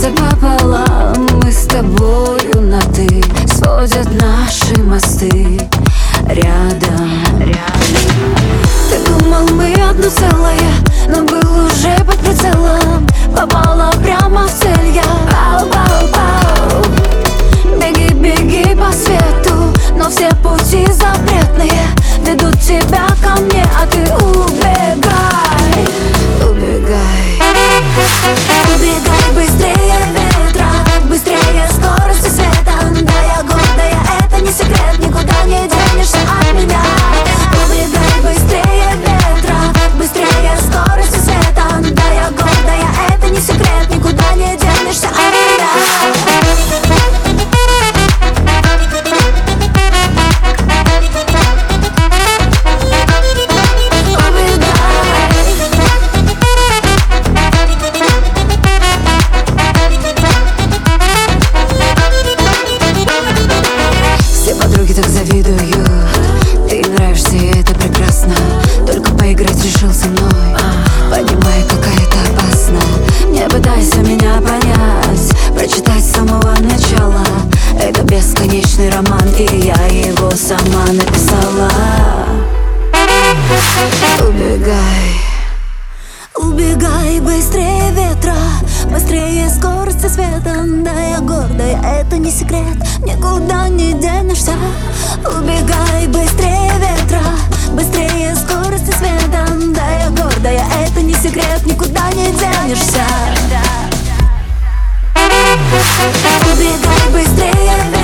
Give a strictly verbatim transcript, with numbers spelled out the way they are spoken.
разделяется пополам. Мы с тобою на «ты», сводят наши мосты рядом, рядом. Ты думал, мы одно целое, но был уже под прицелом. Попала прямо в цель я. Пау, пау, пау. Беги, беги по свету, но все пути запретные ведут тебя ко мне, а ты убегай, убегай. Убегай быстрее ветра, быстрее скорости света. Да, я гордая, это не секрет, никуда не денешься от меня. Убегай быстрее ветра, быстрее скорости света. Да, я гордая, это не секрет, никуда не денешься от меня. Так завидую, ты нравишься, и это прекрасно. Только поиграть решил со мной. Понимай, какая это опасно. Не пытайся меня понять, прочитать с самого начала. Это бесконечный роман, и я его сама написала. Убегай, убегай быстрее ветра, быстрее скорости света. Да, я гордая, это не секрет, никуда не денешься. Убегай быстрее ветра, быстрее скорости света. Да, я гордая, это не секрет, никуда не денешься. Убегай быстрее ветра.